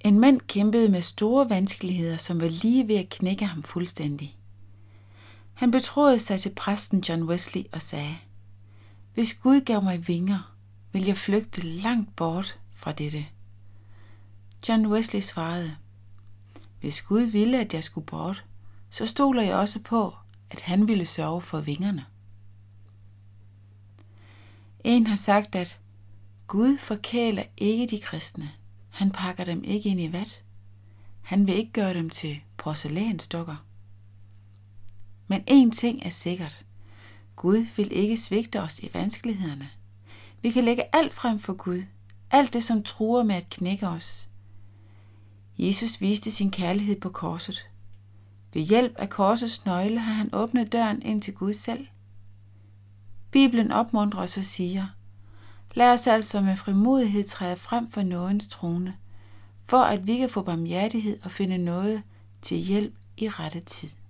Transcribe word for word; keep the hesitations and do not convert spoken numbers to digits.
En mand kæmpede med store vanskeligheder, som var lige ved at knække ham fuldstændig. Han betroede sig til præsten John Wesley og sagde: "Hvis Gud gav mig vinger, vil jeg flygte langt bort fra dette." John Wesley svarede: "Hvis Gud ville, at jeg skulle bort, så stoler jeg også på, at han ville sørge for vingerne." En har sagt, at Gud forkæler ikke de kristne. Han pakker dem ikke ind i vat. Han vil ikke gøre dem til porcelænsdukker. Men én ting er sikkert. Gud vil ikke svigte os i vanskelighederne. Vi kan lægge alt frem for Gud. Alt det, som truer med at knække os. Jesus viste sin kærlighed på korset. Ved hjælp af korsets nøgle har han åbnet døren ind til Gud selv. Bibelen opmuntrer os og siger: "Lad os altså med frimodighed træde frem for nådens trone, for at vi kan få barmhjertighed og finde nåde til hjælp i rette tid."